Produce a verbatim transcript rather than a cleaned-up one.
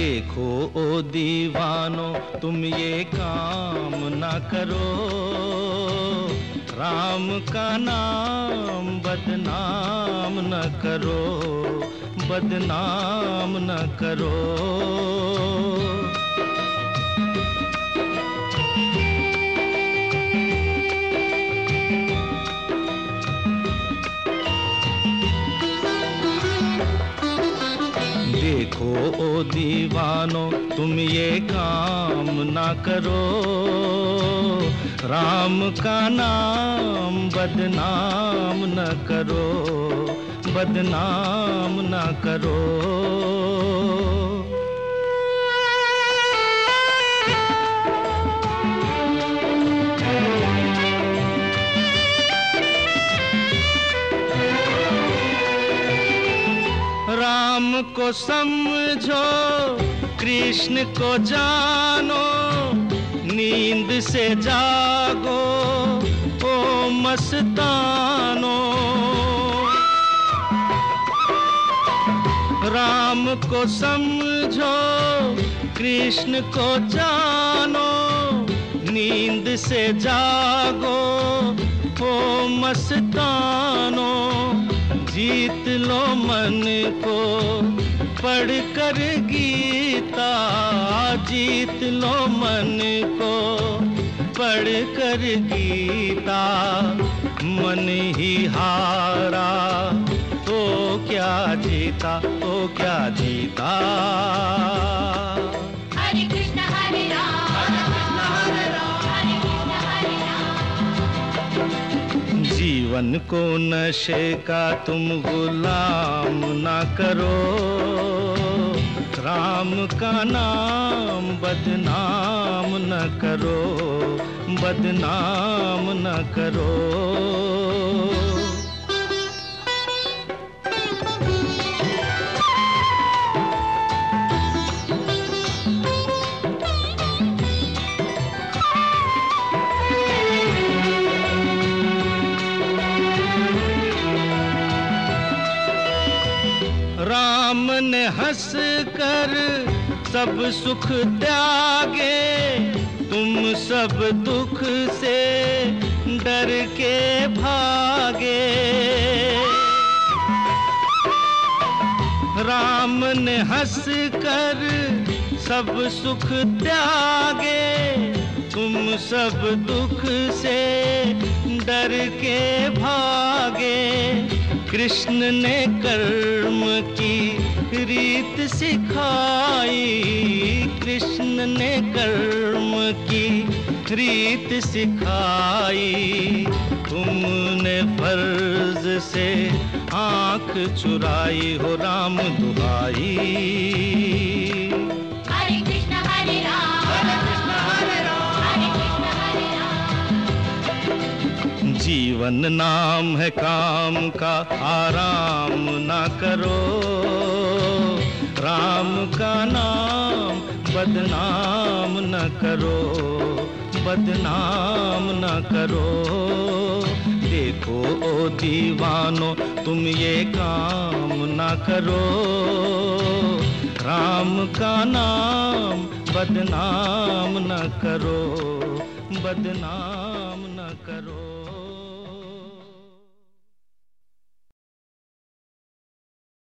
देखो ओ दीवानो तुम ये काम ना करो, राम का नाम बदनाम न करो, बदनाम न करो। देखो ओ दीवानो तुम ये काम ना करो, राम का नाम बदनाम न करो, बदनाम न करो। राम को समझो कृष्ण को जानो, नींद से जागो ओ मस्तानो। राम को समझो कृष्ण को जानो, नींद से जागो ओ मस्तानो। जीत लो मन को पढ़ कर गीता, जीत लो मन को पढ़ कर गीता। मन ही हारा तो क्या जीता, तो क्या जीता। हरे कृष्ण हरे राम, हरे कृष्ण हरे राम, हरे कृष्ण हरे राम। जीवन को नशे का तुम गुलाम ना करो, राम का नाम बदनाम न करो, बदनाम न करो। राम ने हंस कर सब सुख त्यागे, तुम सब दुख से डर के भागे। राम ने हंस कर सब सुख त्यागे, तुम सब दुख से डर के भागे। कृष्ण ने कर्म की रीत सिखाई, कृष्ण ने कर्म की रीत सिखाई। तुमने फर्ज से आंख चुराई हो राम दुहाई। हरे कृष्ण हरे राम, हरे कृष्ण हरे राम, हरे कृष्ण हरे राम। जीवन नाम है काम का, आराम ना करो, राम का नाम बदनाम न करो, बदनाम न करो। देखो ओ दीवानो तुम ये काम ना करो, राम का नाम बदनाम न करो, बदनाम न करो।